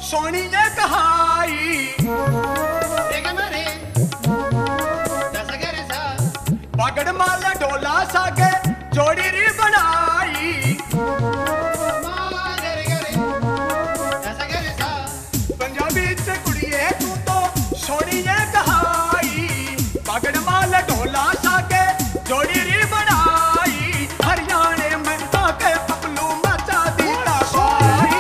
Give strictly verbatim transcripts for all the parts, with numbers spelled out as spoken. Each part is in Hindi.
सोनी ये कहाई पगड़ माल डोला सागे जोड़ी री बनाई पंजाबी च कुड़िए तू तो सोनी ये कहाई पगड़ माल डोला सागे जोड़ी री बनाई हरियाणे में आके पपलू मचा दी तबाही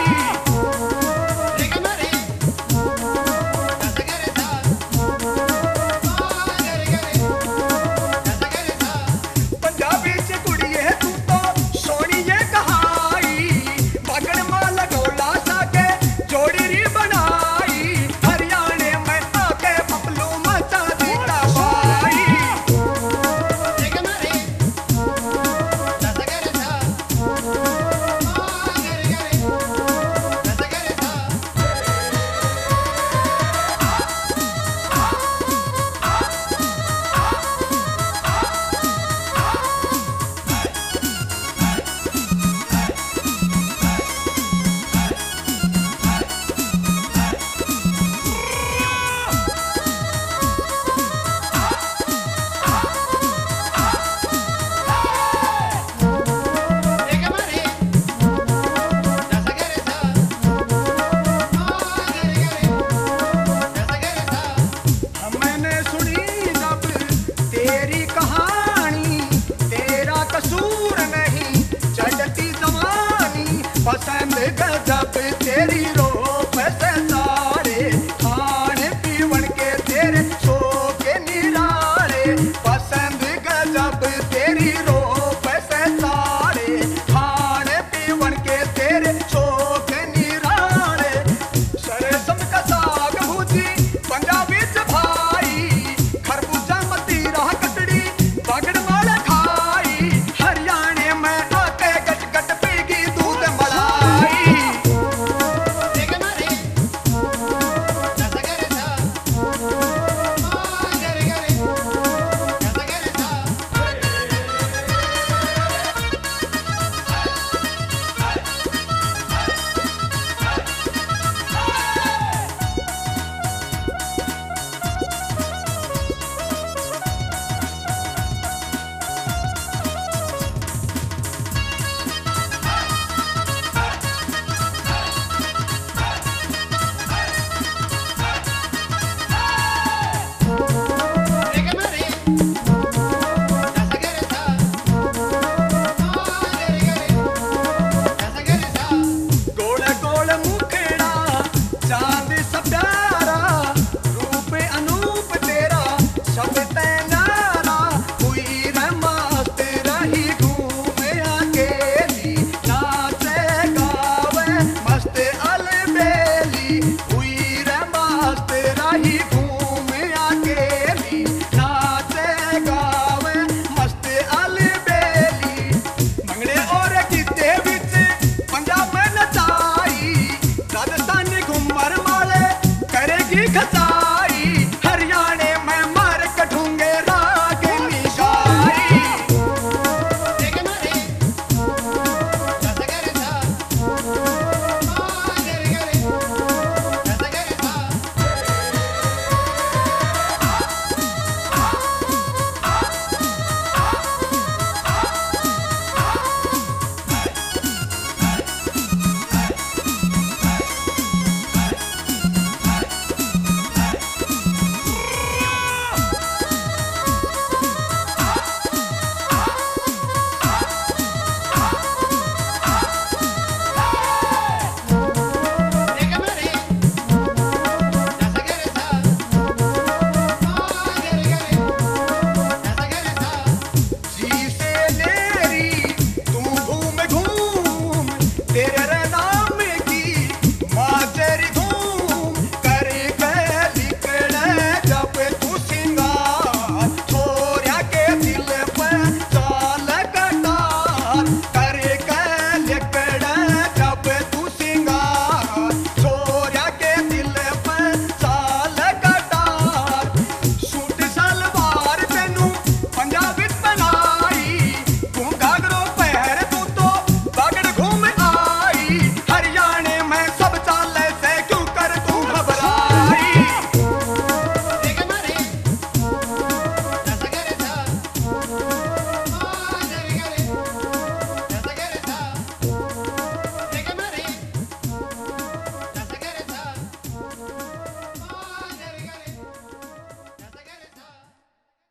पंजाबी च कुड़िए तू तो सोनी ये कहाई पगड़ माल डोला सागे जोड़ी री बनाई हरियाणे में आके पपलू मचा दी तबाही मैंने सुनी